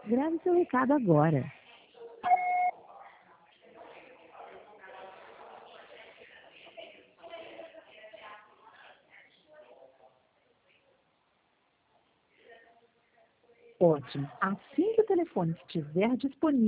Grave seu recado agora. Ótimo. Assim que o telefone estiver disponível,